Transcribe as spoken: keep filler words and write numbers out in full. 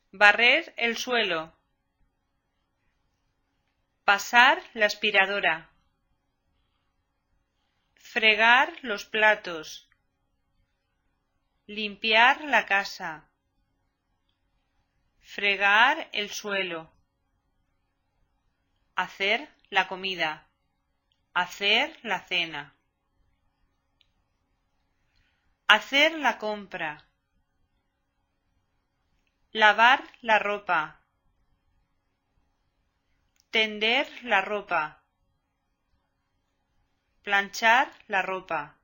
barrer el suelo, pasar la aspiradora, fregar los platos, limpiar la casa, fregar el suelo, hacer la comida, hacer la cena, hacer la compra, lavar la ropa, tender la ropa, planchar la ropa,